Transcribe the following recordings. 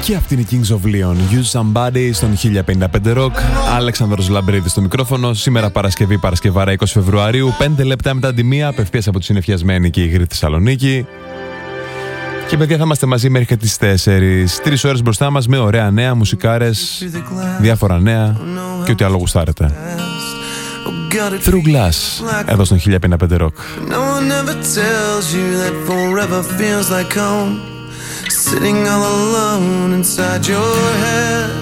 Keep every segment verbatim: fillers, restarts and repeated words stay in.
Και αυτή είναι η Kings of Leon. Use Somebody στον χίλια πενήντα πέντε Rock. Αλέξανδρος Λαμπρίδης στο μικρόφωνο. Σήμερα Παρασκευή, Παρασκευάρα είκοσι Φεβρουαρίου. πέντε λεπτά μετά τη μία, απευθείας από τη συννεφιασμένη και υγρή Θεσσαλονίκη. Και παιδιά, θα είμαστε μαζί μέχρι και τις τέσσερις. Τρεις ώρες μπροστά μας με ωραία νέα, μουσικάρες, διάφορα νέα και ό,τι άλλο γουστάρετε. Through Glass, εδώ στον χίλια πενήντα πέντε Rock. Sitting all alone inside your head.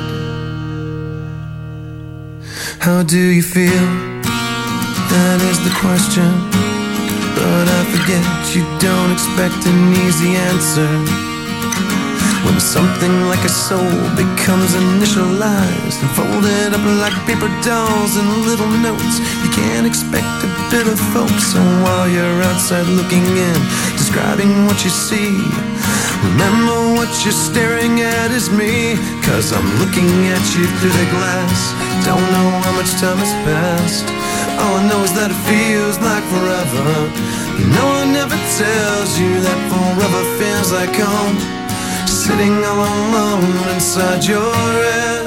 How do you feel? That is the question. But I forget you don't expect an easy answer. When something like a soul becomes initialized and folded up like paper dolls and little notes, you can't expect a bit of hope. So while you're outside looking in, describing what you see, remember what you're staring at is me. Cause I'm looking at you through the glass. Don't know how much time has passed. All I know is that it feels like forever. No one ever tells you that forever feels like home. Sitting all alone inside your head.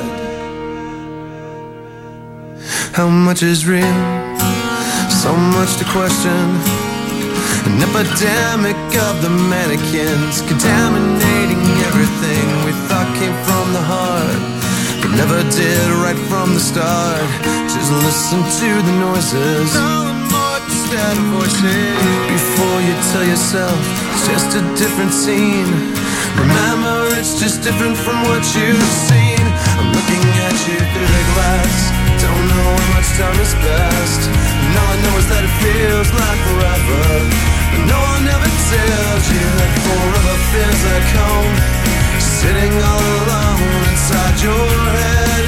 How much is real? So much to question. An epidemic of the mannequins, contaminating everything we thought came from the heart, but never did right from the start. Just listen to the noises, all the more instead of voices. Before you tell yourself it's just a different scene, remember it's just different from what you've seen. I'm looking at you through the glass. Don't know how much time has passed, and all I know is that it feels like forever. But no one ever tells you that forever feels like home. Sitting all alone inside your head.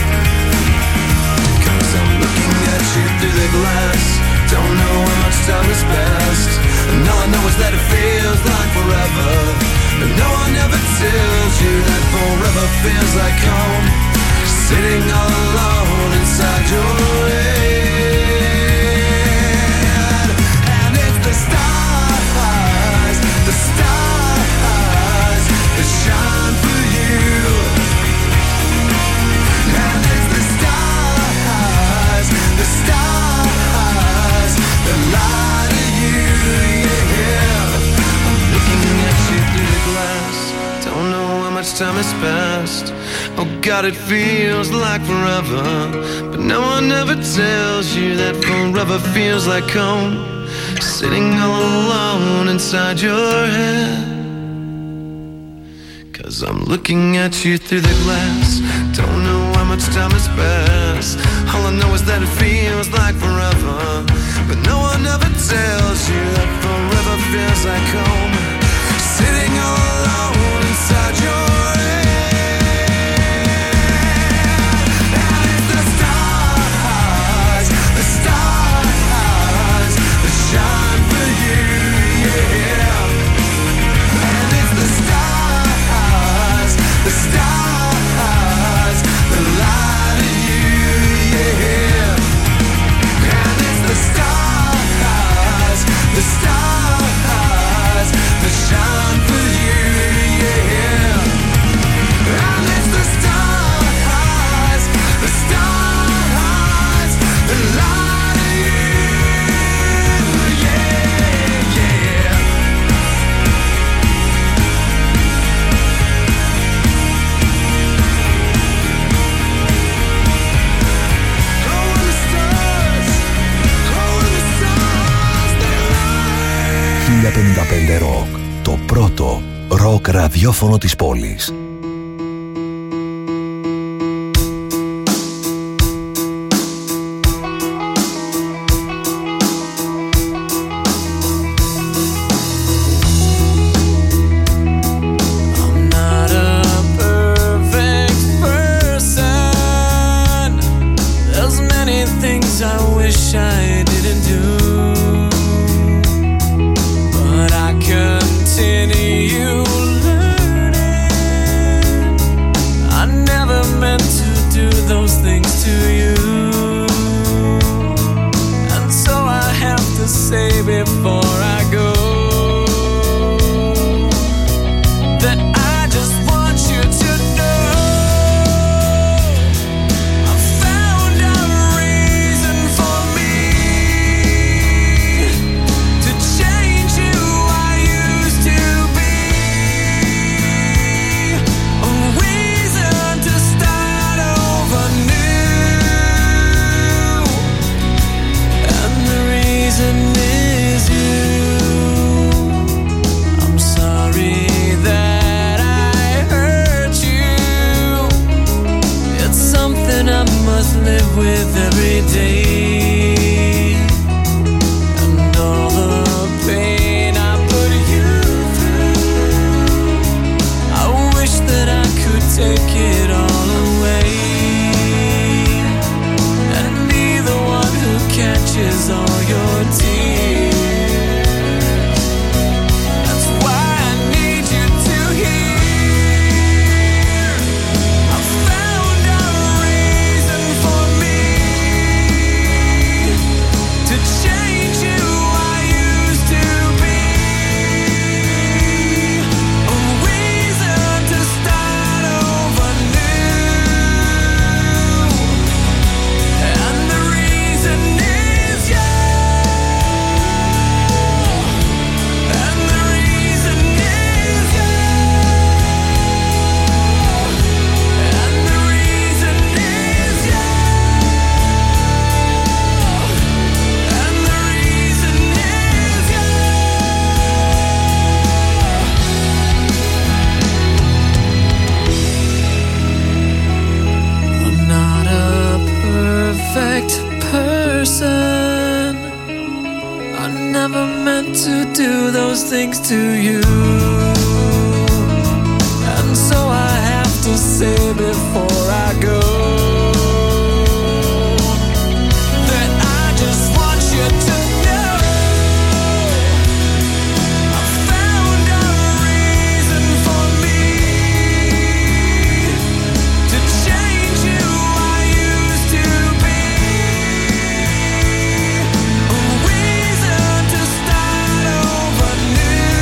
Cause I'm looking at you through the glass. Don't know how much time has passed, and all I know is that it feels like forever. But no one ever tells you that forever feels like home. Sitting all alone inside your head. And it's the stars, the stars that shine for you. And it's the stars, the stars that lie to you, yeah. I'm looking at you through the glass. Don't know how much time has passed. Oh God, it feels like forever. But no one ever tells you that forever feels like home. Sitting all alone inside your head. Cause I'm looking at you through the glass. Don't know how much time has passed. All I know is that it feels like forever. But no one ever tells you that forever feels like home. Sitting all alone inside your head. πενήντα πέντε Rock, το πρώτο ροκ ραδιόφωνο της πόλης. Continue learning. things to you. And so I have to say before I go that I just want you to know I found a reason for me to change who I used to be. A reason to start over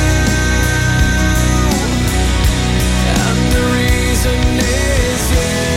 new. And the reason is you.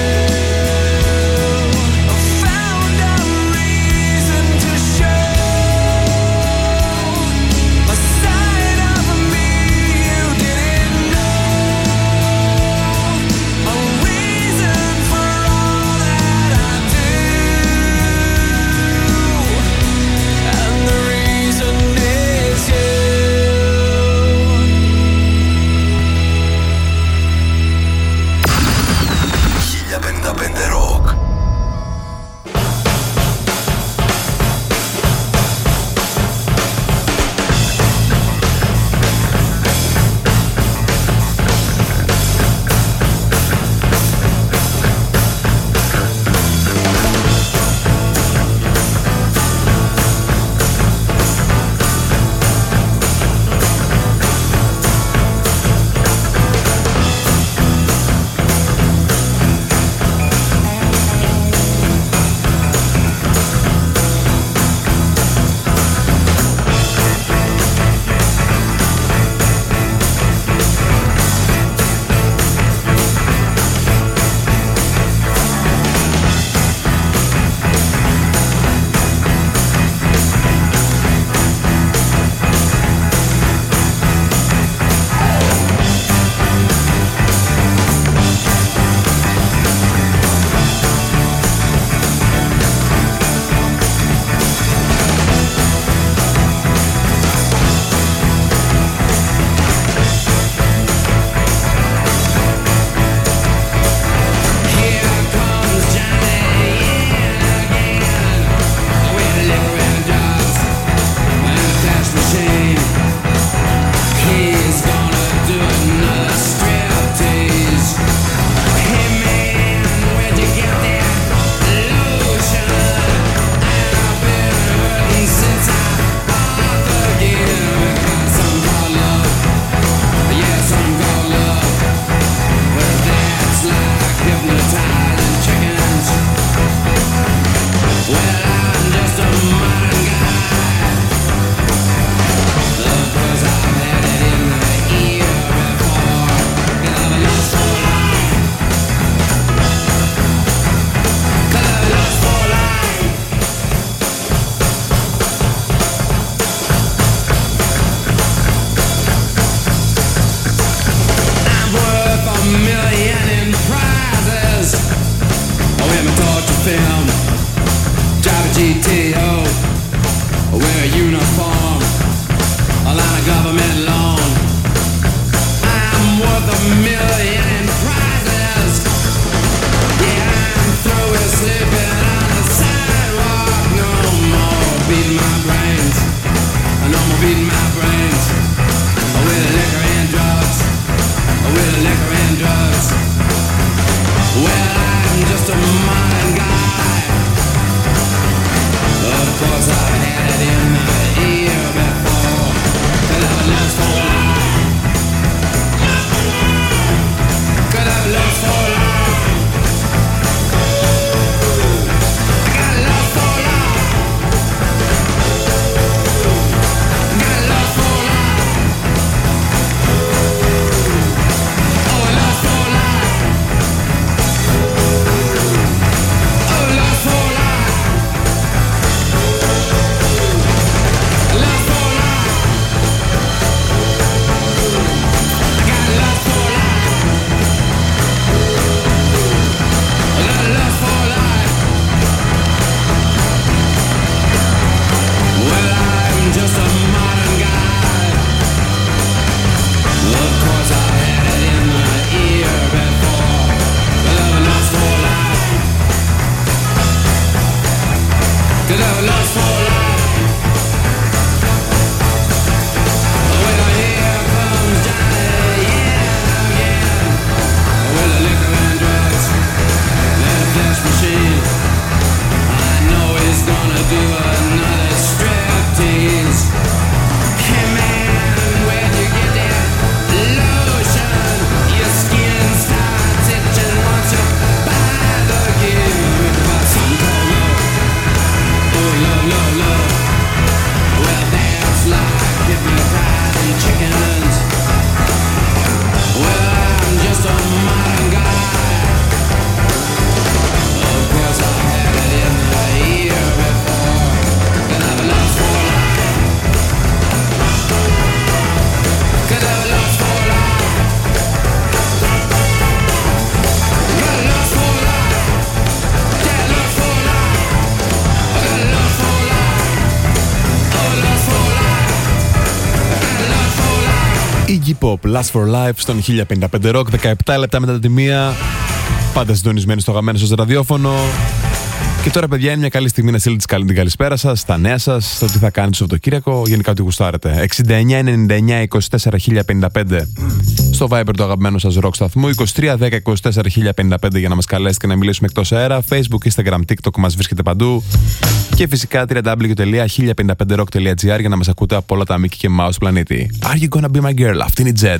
Iggy Pop, Last for Life στον χίλια πενήντα πέντε Rock, δεκαεπτά λεπτά μετά τη μία. Πάντα συντονισμένοι στο γαμμένο σας ραδιόφωνο. Και τώρα, παιδιά, είναι μια καλή στιγμή να στείλετε την καλησπέρα σας, τα νέα σας, στο τι θα κάνετε το Σαββατοκύριακο, γενικά ό,τι γουστάρετε. εξήντα εννιά ενενήντα εννιά είκοσι τέσσερα χίλια πενήντα πέντε στο Viber το αγαπημένο σας rock σταθμού, είκοσι τρία δέκα είκοσι τέσσερα χίλια πενήντα πέντε για να μας καλέσετε και να μιλήσουμε εκτός αέρα. Facebook, Instagram, TikTok μας βρίσκεται παντού. Και φυσικά double-u double-u double-u τελεία χίλια πενήντα πέντε rock τελεία τζι άρ για να μας ακούτε από όλα τα Mickey και Mouse πλανήτη. Are you gonna be my girl? Αυτή είναι η Jet.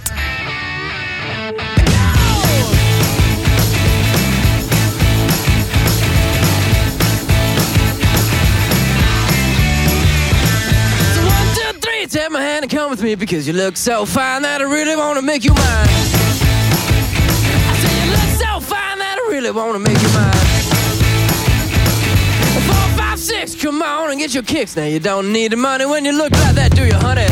Take my hand and come with me because you look so fine that I really want to make you mine. I say you look so fine that I really want to make you mine. Four, five, six, come on and get your kicks. Now you don't need the money when you look like that, do you, honey?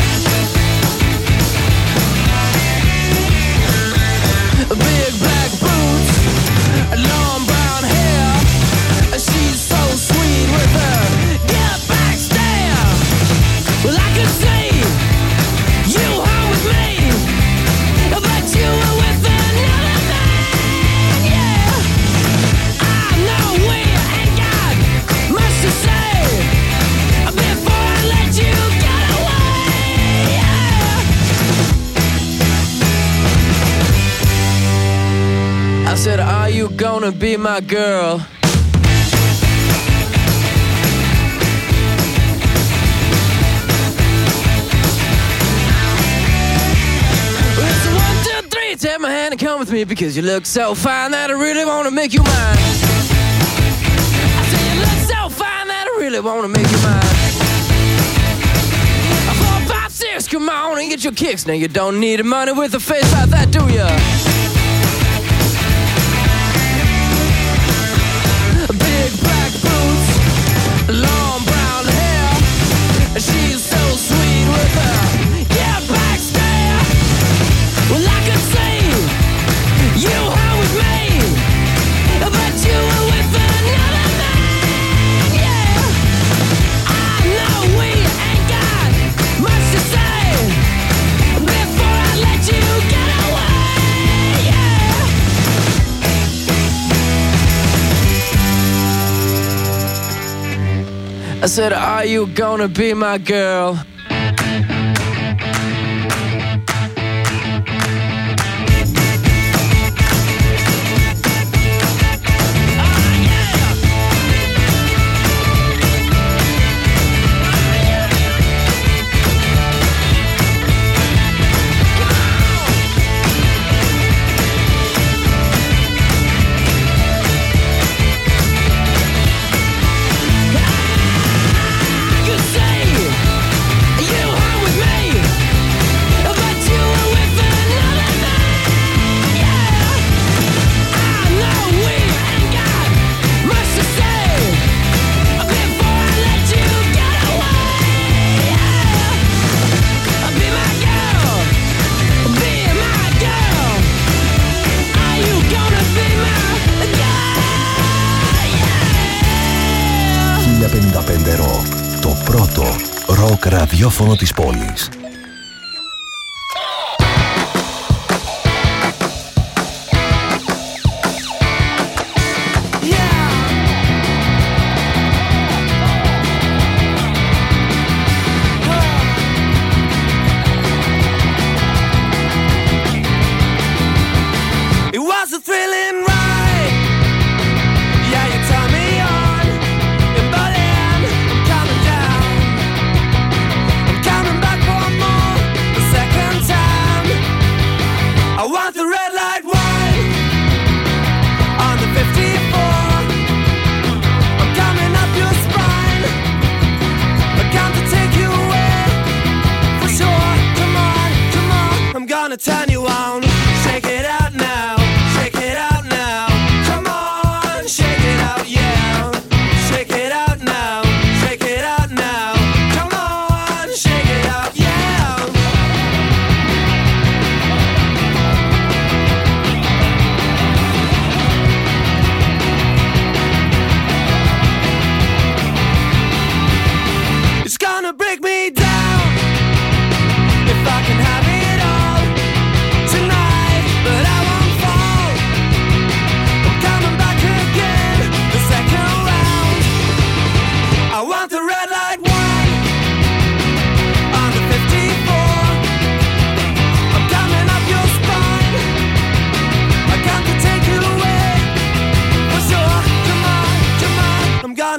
Big black boots, long brown hair. She's so sweet with her get back stare. Well, I could say you hung with me, but you were with another man, yeah. I know we ain't got much to say before I let you get away, yeah. I said, are you gonna be my girl? Take my hand and come with me because you look so fine that I really want to make you mine. I say you look so fine that I really want to make you mine. Four, five, six, come on and get your kicks. Now you don't need the money with a face like that, do ya? Big black boots, long brown hair. She's so sweet with her get back stare. Well, I could say you hung with me, but you were with another man, yeah. I know we ain't got much to say before I let you get away, yeah. I said, are you gonna be my girl? πενήντα πέντε Rock, το πρώτο ροκ ραδιόφωνο της πόλης. Turn you on, shake it out now, shake it out now. Come on, shake it out, yeah. Shake it out now, shake it out now. Come on, shake it out, yeah. It's gonna break me down if I can have it all.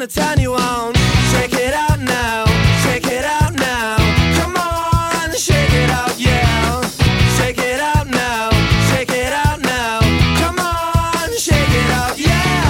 gonna turn you on. Check it out now, check it out now. Come on, shake it out, yeah. Shake it out now, shake it out now. Come on, shake it out, yeah.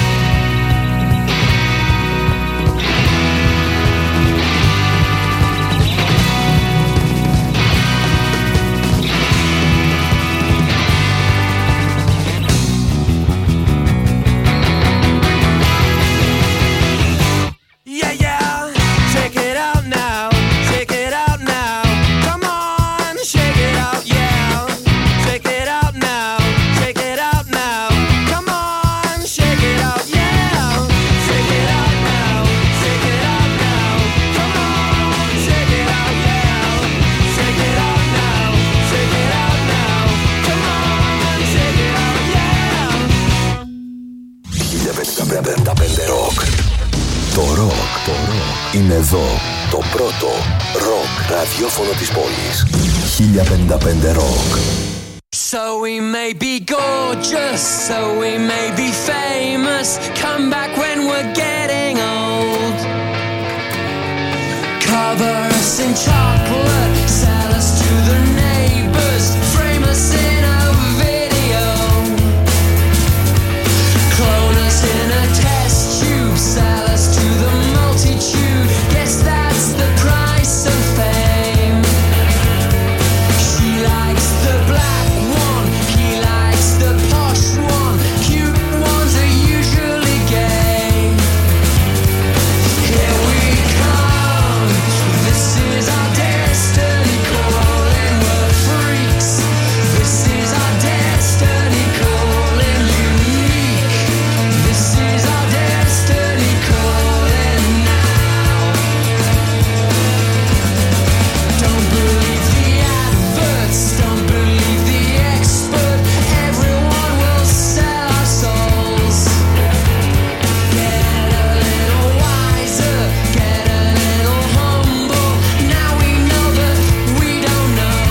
Yeah, yeah, check it out now, check it out now. Come on, shake it out, yeah. Check it out now, check it out now. Come on, shake it out, yeah. Shake it out now, shake it out now. Come on, shake it out, yeah. Shake it out now, shake it out now. Come on, shake it out, yeah. χίλια πεντακόσια πενήντα πέντε Rock. Το ροκ, το ροκ είναι εδώ. Το πρώτο ροκ ραδιόφωνο της πόλης. χίλια πενήντα πέντε Rock. So we may be gorgeous, so we may be famous. Come back when we're getting old. Cover us in chocolate, sell us to the neighbors, frame us in a video, clone us in a test tube, sell us to the multitude. Guess that's the price of fame. She likes the black one, he likes the posh one. Cute ones are usually gay. Here we come, this is our destiny calling. We're freaks, this is our destiny calling. Unique, this is our destiny calling now. Don't believe the adverts, don't believe the expert. Everyone will sell our souls. Get a little wiser, get a little humble. Now we know that we don't know.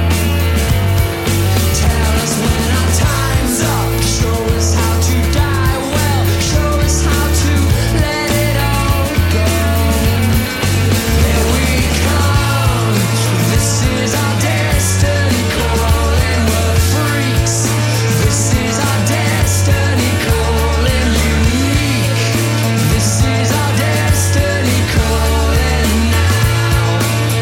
Tell us when our time's up. Show us how to die well. Show us how to let it all go. Here we come. This is our destiny calling. We're freaks. This is our destiny calling. Unique. This is our destiny calling now.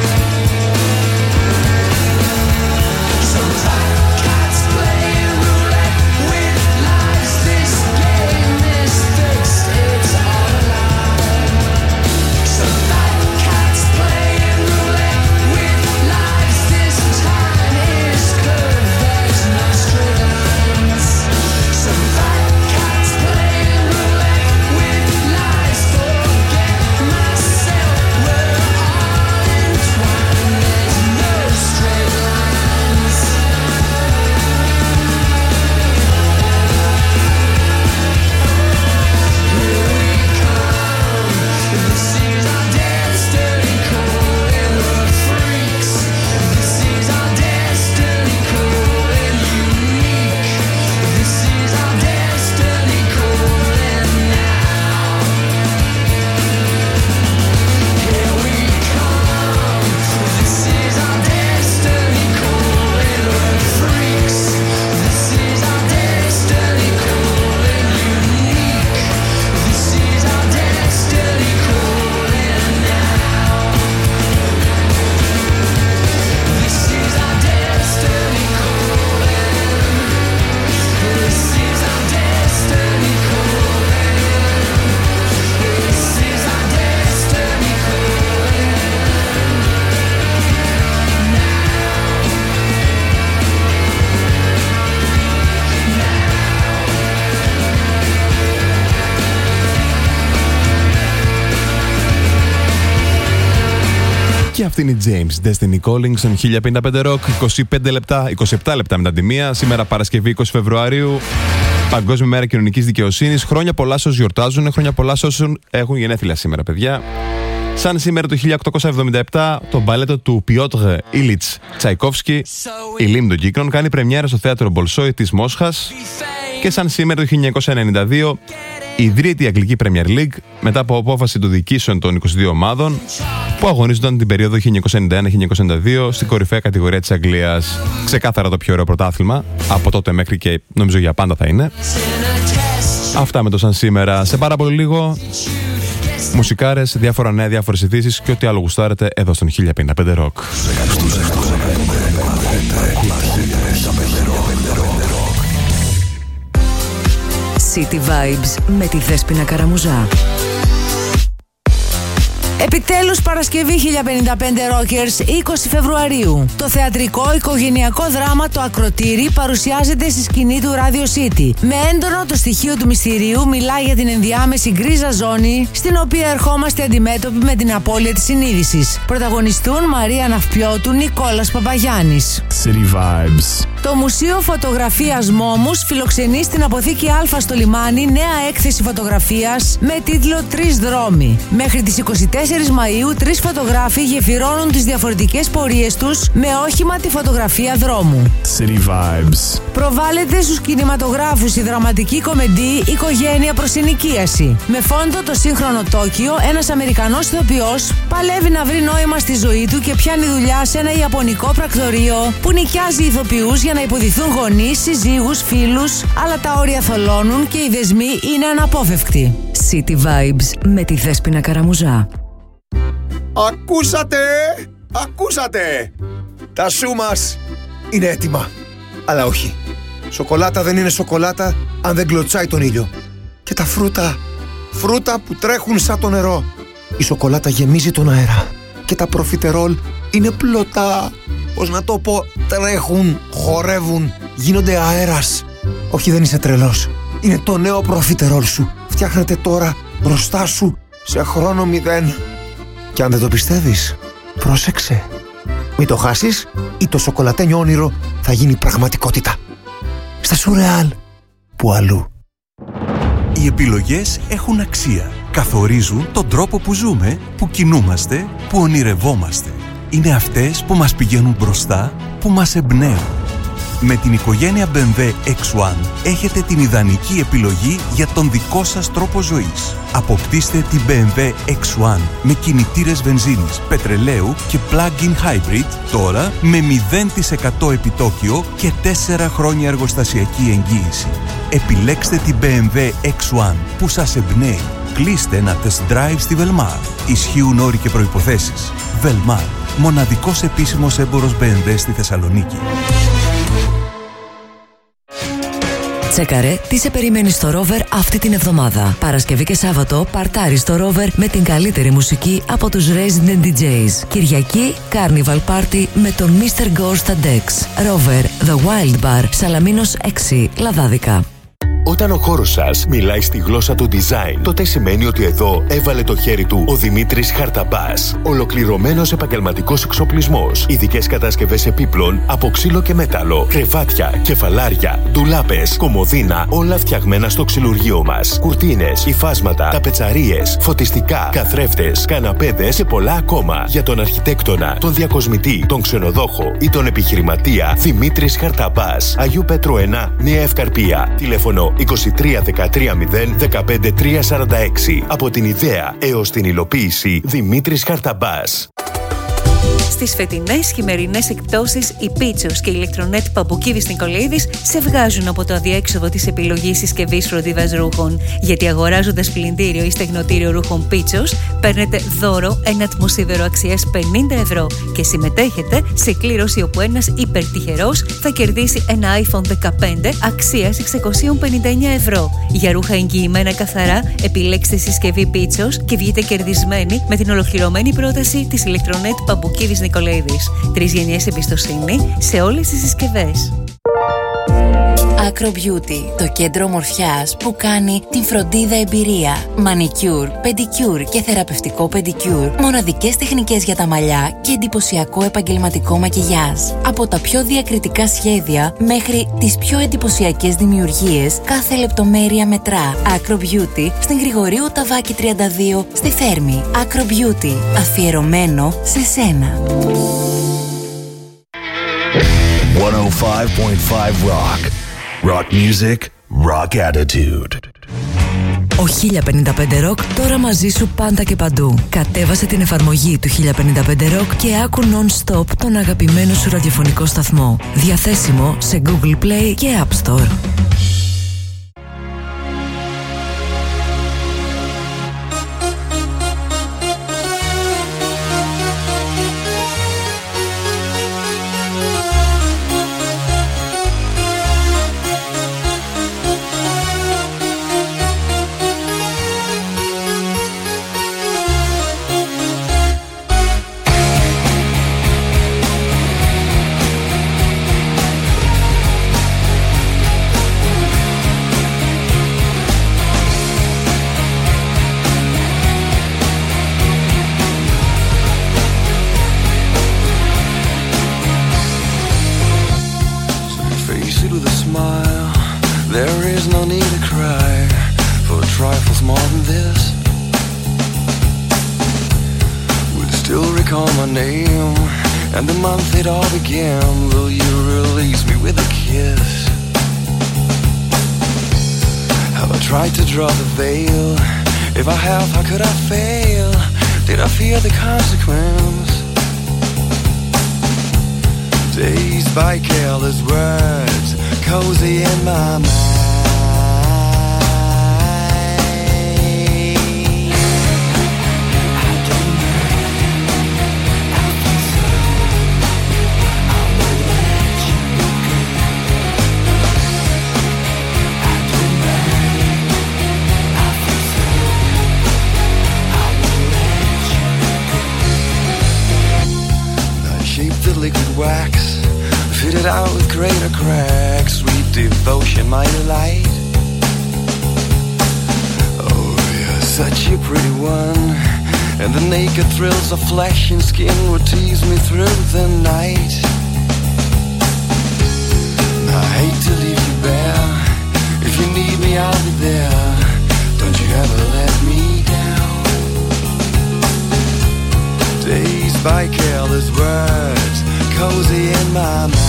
Some fat cats playing roulette with lives. This game is fixed. It's all a lie. Some fat cats playing roulette with lives. This time is curved. There's no straight lines. Some fat cats playing roulette with lives. Forget myself. We're all entwined. There's no straight lines. Here we come. This is our destiny calling. We're freaks. This is our destiny calling. Unique. This is our destiny calling now. Here we come. This is our destiny calling. We're freaks. This is our destiny calling. Unique. This is our destiny calling now. This is our destiny calling. This is our destiny calling. This is our destiny Και αυτή είναι η James Destiny Calling στον χίλια πενήντα πέντε Rock. είκοσι πέντε λεπτά, είκοσι επτά λεπτά μετά τη μία. Σήμερα Παρασκευή είκοσι Φεβρουαρίου. Παγκόσμια Μέρα Κοινωνικής Δικαιοσύνης. Χρόνια πολλά σε όσους γιορτάζουν. Χρόνια πολλά σε όσους έχουν γενέθλια σήμερα, παιδιά. Σαν σήμερα το χίλια οκτακόσια εβδομήντα επτά, το μπαλέτο του Πιότρ Ήλιτς Τσαϊκόφσκι, η Λίμνη των Κύκνων, κάνει πρεμιέρα στο θέατρο Μπολσόι της Μόσχας. Και σαν σήμερα το χίλια εννιακόσια ενενήντα δύο, ιδρύεται η Αγγλική Premier League μετά από απόφαση των διοικήσεων των είκοσι δύο ομάδων που αγωνίζονταν την περίοδο χίλια εννιακόσια ενενήντα ένα χίλια εννιακόσια ενενήντα δύο στην κορυφαία κατηγορία της Αγγλίας. Ξεκάθαρα το πιο ωραίο πρωτάθλημα, από τότε μέχρι και νομίζω για πάντα θα είναι. Αυτά με το σαν σήμερα. Σε πάρα πολύ λίγο μουσικάρες, διάφορα νέα, διάφορες ειδήσεις και ό,τι άλλο γουστάρετε εδώ στον χίλια πενήντα πέντε Rock. City Vibes με τη Δέσποινα Καραμουζά. Επιτέλους Παρασκευή χίλια πενήντα πέντε Rockers, είκοσι Φεβρουαρίου. Το θεατρικό οικογενειακό δράμα «Το Ακροτήρι» παρουσιάζεται στη σκηνή του Radio City. Με έντονο το στοιχείο του μυστηρίου, μιλά για την ενδιάμεση γκρίζα ζώνη στην οποία ερχόμαστε αντιμέτωποι με την απώλεια της συνείδησης. Πρωταγωνιστούν Μαρία Ναυπιώτου, Νικόλας Παπαγιάννης. City Vibes. Το Μουσείο Φωτογραφίας Μόμους φιλοξενεί στην Αποθήκη Α στο λιμάνι νέα έκθεση φωτογραφίας με τίτλο «Τρεις δρόμοι». Μέχρι τις είκοσι τέσσερις Μαΐου, τρεις φωτογράφοι γεφυρώνουν τις διαφορετικές πορείες τους με όχημα τη φωτογραφία δρόμου. City Vibes. Προβάλλεται στους κινηματογράφους η δραματική κομμεντή «Οικογένεια προς ενοικίαση». Με φόντο το σύγχρονο Τόκιο, ένας Αμερικανός ηθοποιός παλεύει να βρει νόημα στη ζωή του και πιάνει δουλειά σε ένα ιαπωνικό πρακτορείο που νοικιάζει ηθοποιούς για να υποδηθούν γονείς, συζύγους, φίλους, αλλά τα όρια θολώνουν και οι δεσμοί είναι αναπόφευκτοι. City Vibes με τη Δέσποινα Καραμουζά. Ακούσατε! Ακούσατε! Τα σου μας είναι έτοιμα. Αλλά όχι. Σοκολάτα δεν είναι σοκολάτα αν δεν κλωτσάει τον ήλιο. Και τα φρούτα, φρούτα που τρέχουν σαν το νερό. Η σοκολάτα γεμίζει τον αέρα. Και τα προφιτερόλ είναι πλωτά. Πώς να το πω, τρέχουν, χορεύουν, γίνονται αέρας. Όχι, δεν είσαι τρελός. Είναι το νέο προφιτερόλ σου. Φτιάχνεται τώρα μπροστά σου σε χρόνο μηδέν. Και αν δεν το πιστεύεις, πρόσεξε. Μην το χάσεις ή το σοκολατένιο όνειρο θα γίνει πραγματικότητα. Στα Σουρεάλ, που αλλού. Οι επιλογές έχουν αξία. Καθορίζουν τον τρόπο που ζούμε, που κινούμαστε, που ονειρευόμαστε. Είναι αυτές που μας πηγαίνουν μπροστά, που μας εμπνέουν. Με την οικογένεια μπι εμ ντάμπλιου εξ ουάν έχετε την ιδανική επιλογή για τον δικό σας τρόπο ζωής. Αποκτήστε την μπι εμ ντάμπλιου εξ ουάν με κινητήρες βενζίνης, πετρελαίου και plug-in hybrid τώρα με μηδέν τοις εκατό επιτόκιο και τέσσερα χρόνια εργοστασιακή εγγύηση. Επιλέξτε την μπι εμ ντάμπλιου εξ ουάν που σας εμπνέει. Κλείστε ένα test drive στη Velmar. Ισχύουν όροι και προϋποθέσεις. Velmar. Μοναδικός επίσημος έμπορος μπι εμ ντάμπλιου στη Θεσσαλονίκη. Τσέκαρε τι σε περιμένει στο Rover αυτή την εβδομάδα. Παρασκευή και Σάββατο παρτάρει στο Rover με την καλύτερη μουσική από τους Resident ντι τζέις. Κυριακή Carnival Party με τον μίστερ Gore στα Dex. Rover The Wild Bar, Σαλαμίνος έξι, Λαδάδικα. Όταν ο χώρος σας μιλάει στη γλώσσα του design, τότε σημαίνει ότι εδώ έβαλε το χέρι του ο Δημήτρης Χαρταμπάς. Ολοκληρωμένος επαγγελματικός εξοπλισμός, ειδικές κατασκευές επίπλων από ξύλο και μέταλλο, κρεβάτια, κεφαλάρια, ντουλάπες, κομοδίνα, όλα φτιαγμένα στο ξυλουργείο μας. Κουρτίνες, υφάσματα, ταπετσαρίες, φωτιστικά, καθρέφτες, καναπέδες και πολλά ακόμα. Για τον αρχιτέκτονα, τον διακοσμητή, τον ξενοδόχο ή τον επιχειρηματία, Δημήτρης Χαρταμπάς. Αγίου Πέτρου ένα, Νέα Ευκαρπία. Τηλέφωνο είκοσι τρία δεκατρία μηδέν δεκαπέντε τρία σαράντα έξι. Από την ιδέα έως την υλοποίηση, Δημήτρης Χαρταμπάς. Στις φετινές χειμερινές εκπτώσεις, η Πίτσος και η ηλεκτρονέτ Παμπουκίδης Νικολαίδης σε βγάζουν από το αδιέξοδο της επιλογής συσκευής φροντίδας ρούχων. Γιατί αγοράζοντας πλυντήριο ή στεγνοτήριο ρούχων Πίτσος, παίρνετε δώρο ένα ατμοσίδερο αξίας πενήντα ευρώ και συμμετέχετε σε κλήρωση όπου ένας υπερτυχερός θα κερδίσει ένα άιφον δεκαπέντε αξίας εξακόσια πενήντα εννέα ευρώ. Για ρούχα εγγυημένα καθαρά, επιλέξτε συσκευή Πίτσος και βγείτε κερδισμένοι με την ολοκληρωμένη πρόταση της ηλεκτρονέτ Παμπουκίδης Νικολαίδης. Τρεις γενιές εμπιστοσύνη σε όλες τις συσκευές. Acro Beauty, το κέντρο ομορφιάς που κάνει την φροντίδα εμπειρία. Μανικιούρ, πεντικιούρ και θεραπευτικό πεντικιούρ. Μοναδικές τεχνικές για τα μαλλιά και εντυπωσιακό επαγγελματικό μακιγιάζ. Από τα πιο διακριτικά σχέδια μέχρι τις πιο εντυπωσιακές δημιουργίες, κάθε λεπτομέρεια μετρά. Acro Beauty στην Γρηγορίου Ταβάκη τριάντα δύο στη Θέρμη. Acro Beauty, αφιερωμένο σε σένα. εκατόν πέντε κόμμα πέντε Rock. Rock music, rock attitude. Ο χίλια πενήντα πέντε Rock τώρα μαζί σου πάντα και παντού. Κατέβασε την εφαρμογή του χίλια πενήντα πέντε Rock και άκου non-stop τον αγαπημένο σου ραδιοφωνικό σταθμό. Διαθέσιμο σε Google Play και App Store. By careless words, cozy in my mind. I don't mind, I feel so. I won't let you go. I don't mind, I feel so. I won't let you go. I shaped the liquid wax, fitted out with greater cracks, sweet devotion, my delight. Oh, you're such a pretty one, and the naked thrills of flesh and skin would tease me through the night. I hate to leave you bare, if you need me I'll be there, don't you ever let me down. Dazed by careless words, cozy in my mind.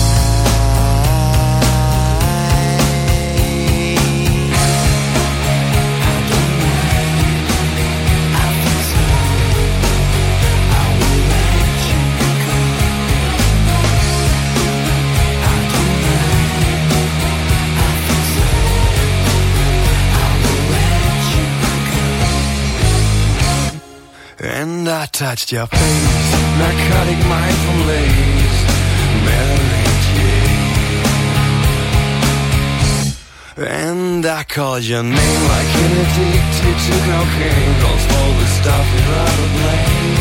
And I touched your face, narcotic mindful lace, Mary Jane. And I called your name like an addicted to cocaine, calls all the stuff you'd rather blame.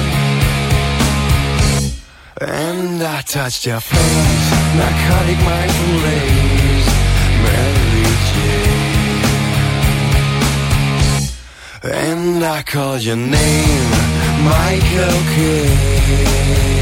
And I touched your face, narcotic mindful lace, Mary Jane. And I called your name, Michael Kidd.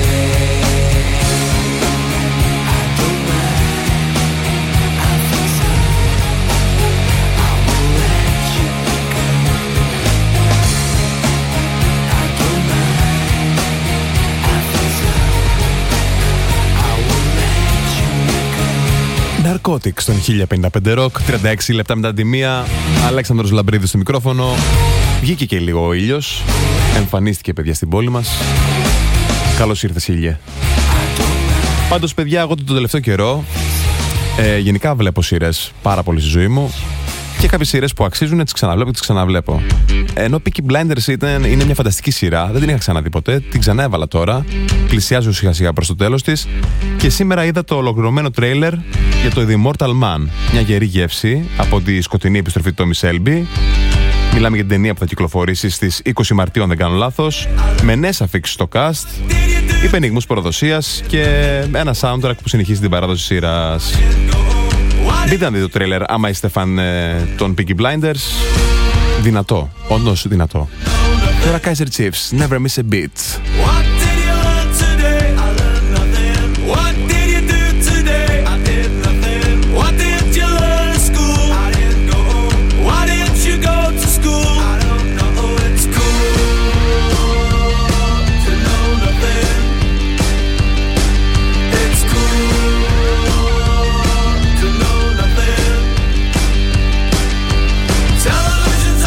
Narcotics στον χίλια πενήντα πέντε Rock, τριάντα έξι λεπτά μετά τη μία. Αλέξανδρος Λαμπρίδης στο μικρόφωνο. Βγήκε και λίγο ο ήλιος. Εμφανίστηκε, παιδιά, στην πόλη μας. Καλώς ήρθες, ήλιε. Πάντως, παιδιά, εγώ τον τελευταίο καιρό ε, γενικά βλέπω σειρές πάρα πολύ στη ζωή μου. Και κάποιες σειρές που αξίζουν τις ξαναβλέπω και τις ξαναβλέπω. Ενώ Peaky Blinders ήταν, είναι μια φανταστική σειρά, δεν την είχα ξαναδεί ποτέ, την ξαναέβαλα τώρα. Πλησιάζω σιγά σιγά προς το τέλος της. Και σήμερα είδα το ολοκληρωμένο τρέιλερ για το The Immortal Man. Μια γερή γεύση από τη σκοτεινή επιστροφή του Tommy Shelby. Μιλάμε για την ταινία που θα κυκλοφορήσει στις είκοσι Μαρτίου, αν δεν κάνω λάθος. Με νέες αφίξεις στο cast, υπενιγμούς προδοσίας και ένα soundtrack που συνεχίζει την παράδοση σειράς. Μπείτε να δείτε το τρέιλερ άμα είστε φαν ε, των Peaky Blinders. Δυνατό, όντως δυνατό. Τώρα Kaiser Chiefs, Never Miss a Beat. Television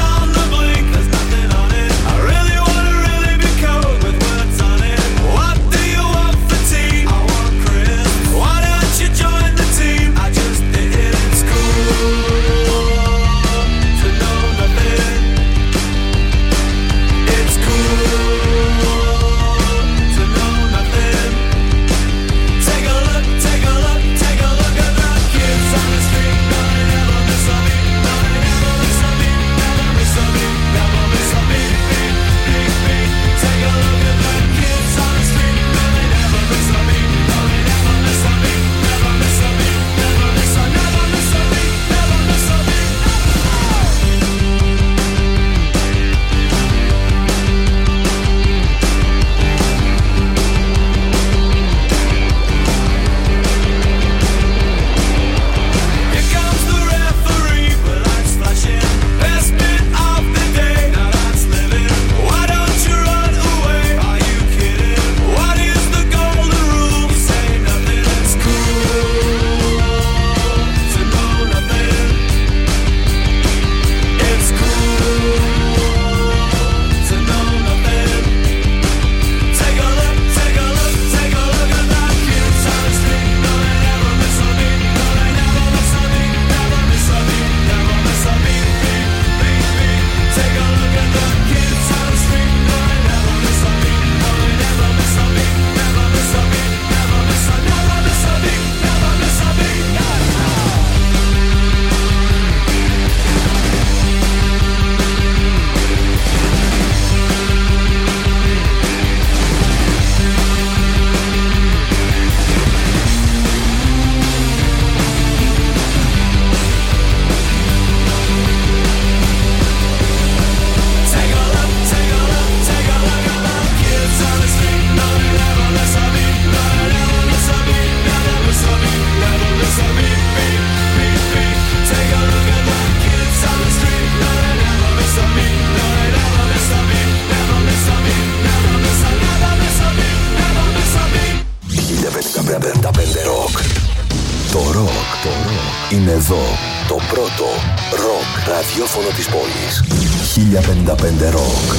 Είναι εδώ το πρώτο ροκ ραδιόφωνο της πόλης. χίλια πενήντα πέντε Rock.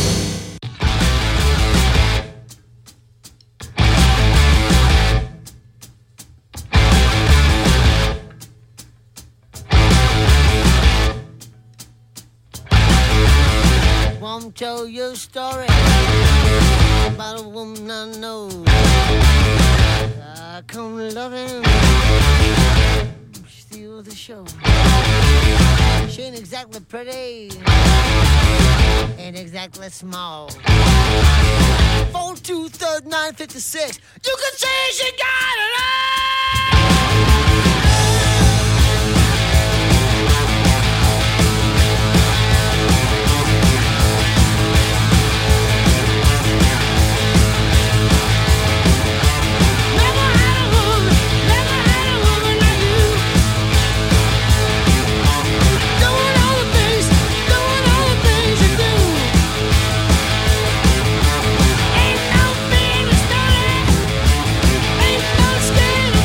Won't tell you a story about a woman I know. I come loving, steal the show. She ain't exactly pretty, ain't exactly small. Four two third nine fifty six. You can say she got it all. Scared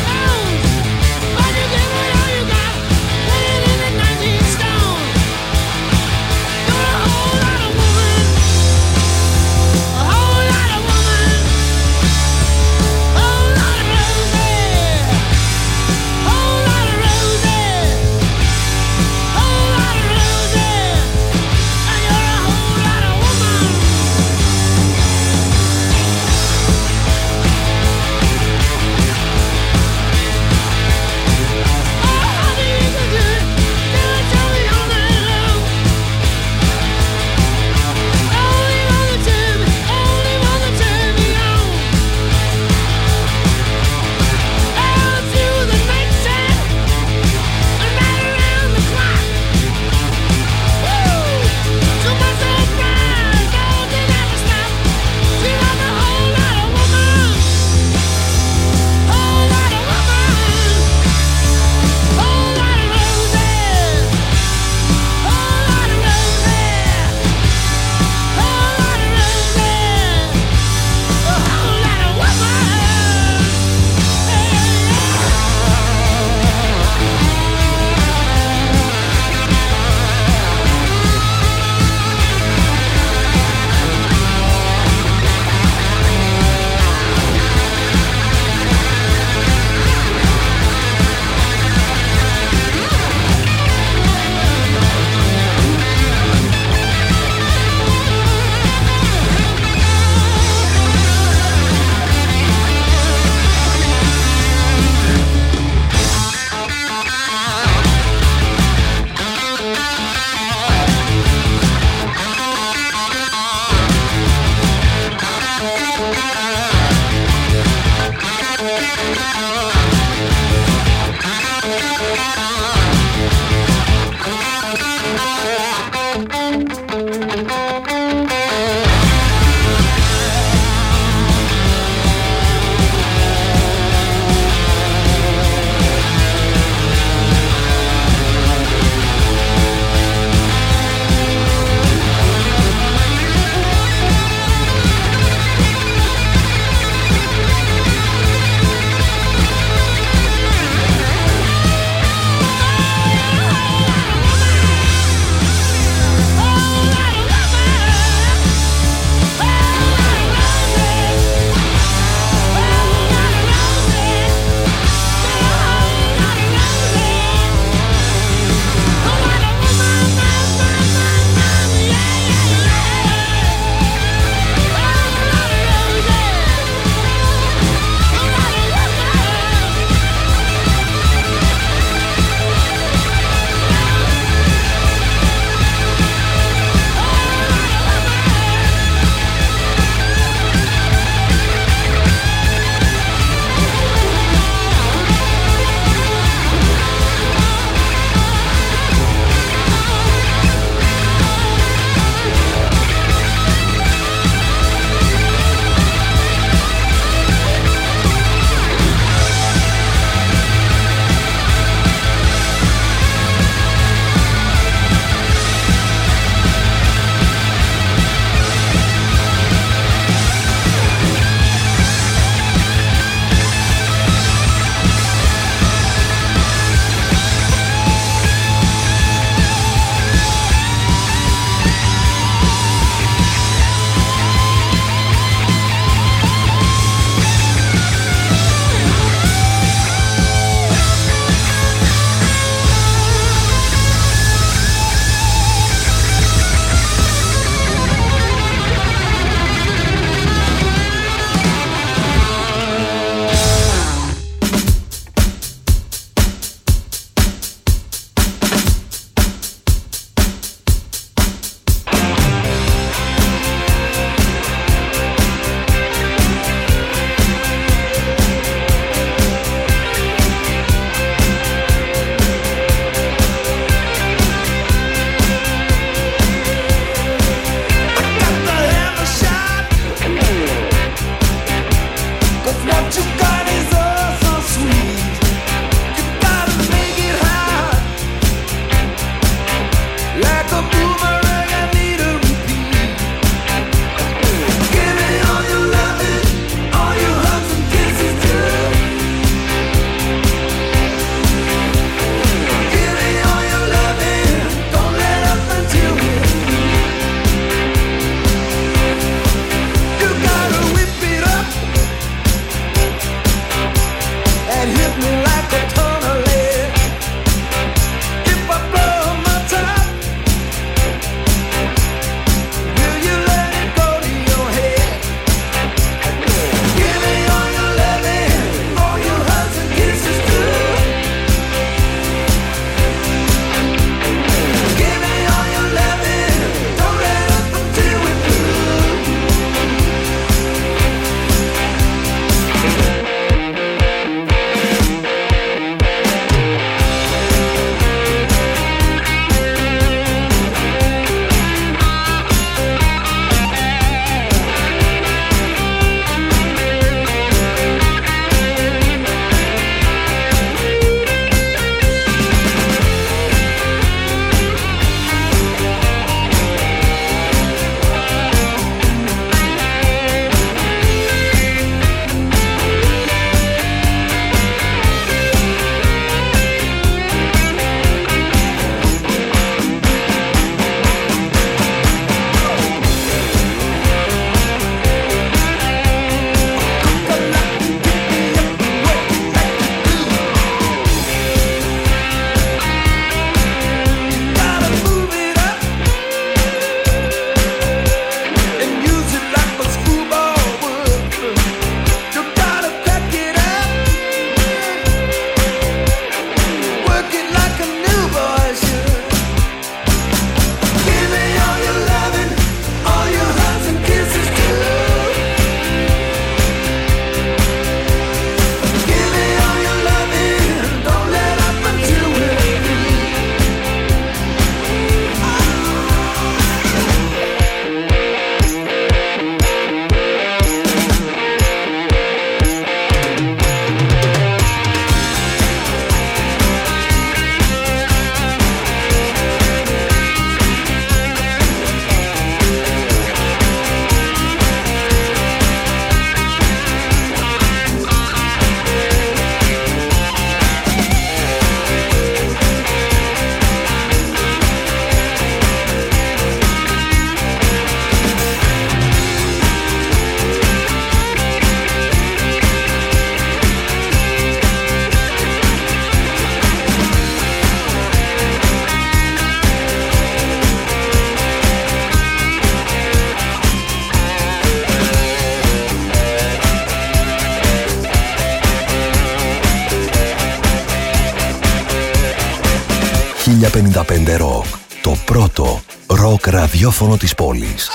χίλια πενήντα πέντε Rock. Το πρώτο ροκ ραδιόφωνο της πόλης.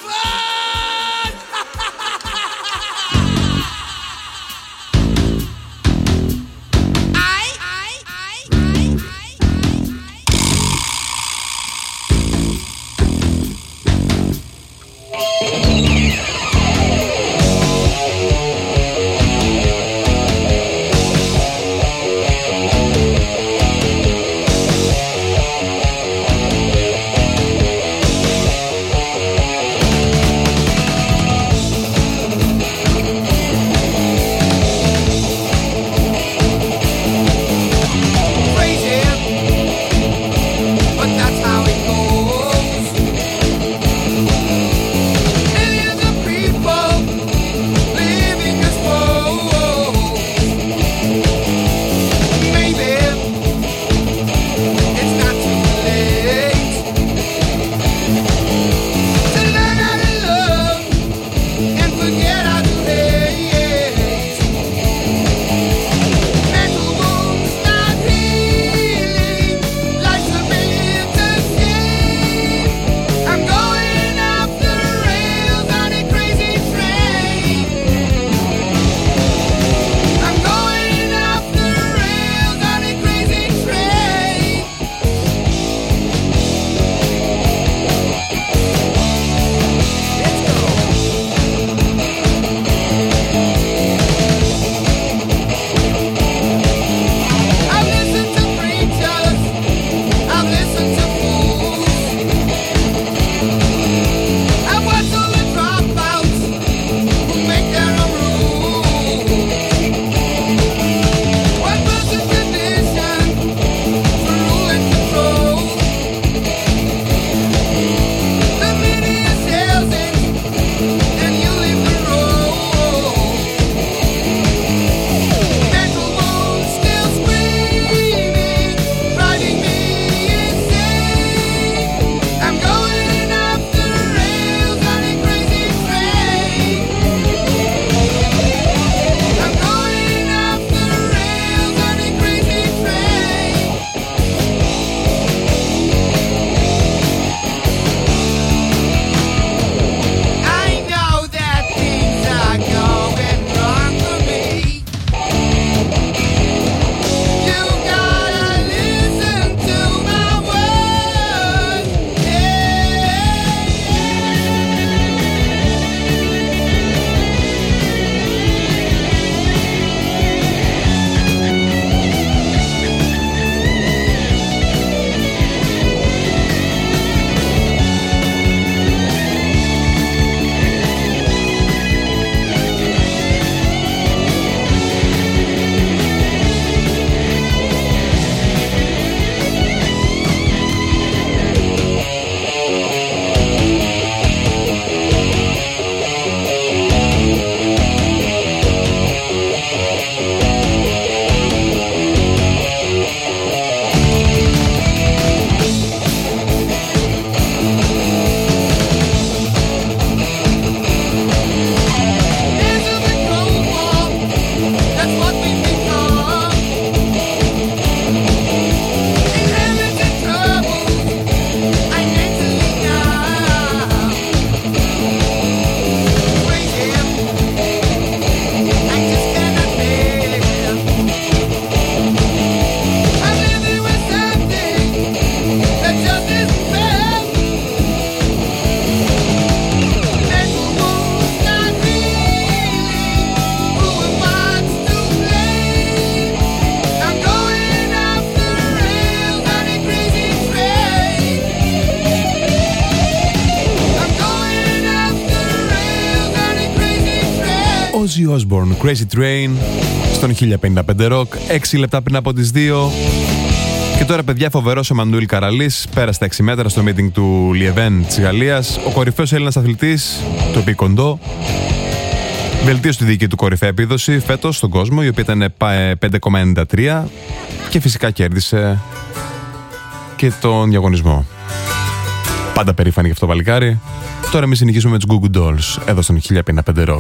Ozzy Osbourne, Crazy Train, στον χίλια πενήντα πέντε Rock, έξι λεπτά πριν από τις δύο. Και τώρα, παιδιά, φοβερός ο Μανουήλ Καραλής πέρασε τα έξι μέτρα στο meeting του Λιεβέν της Γαλλίας. Ο κορυφαίος Έλληνας αθλητής, το είπε κοντό, βελτίωσε τη δική του κορυφαία επίδοση φέτος στον κόσμο, η οποία ήταν πέντε κόμμα ενενήντα τρία, και φυσικά κέρδισε και τον διαγωνισμό. Πάντα περήφανη γι' αυτό το παλικάρι. Τώρα εμείς συνεχίσουμε με τους Goo Goo Dolls εδώ στον χίλια πενήντα πέντε Rock.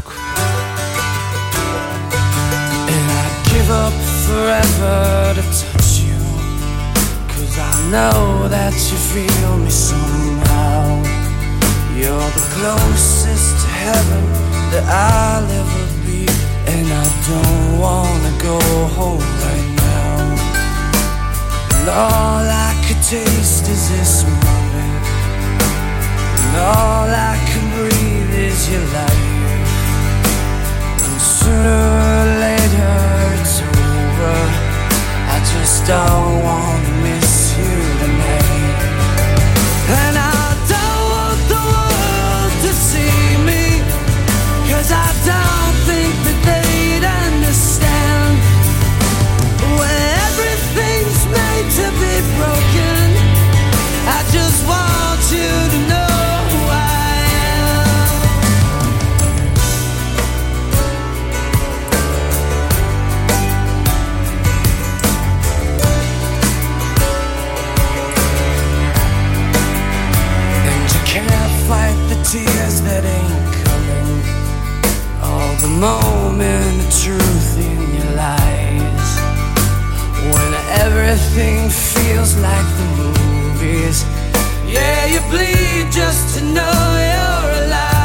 Give up forever to touch you, 'cause I know that you feel me somehow. You're the closest to heaven that I'll ever be, and I don't wanna go home right now. And all I could taste is this moment, and all I can breathe is your light. And sooner or later it's over, I just don't wanna miss you tonight. And I don't want the world to see me, 'cause I don't think that they'd understand. When everything's made to be broken, I just want you to know who I am. And you can't fight the tears that ain't coming, all the moment of truth in your lies. When everything feels like the movies, yeah, you bleed just to know you're alive.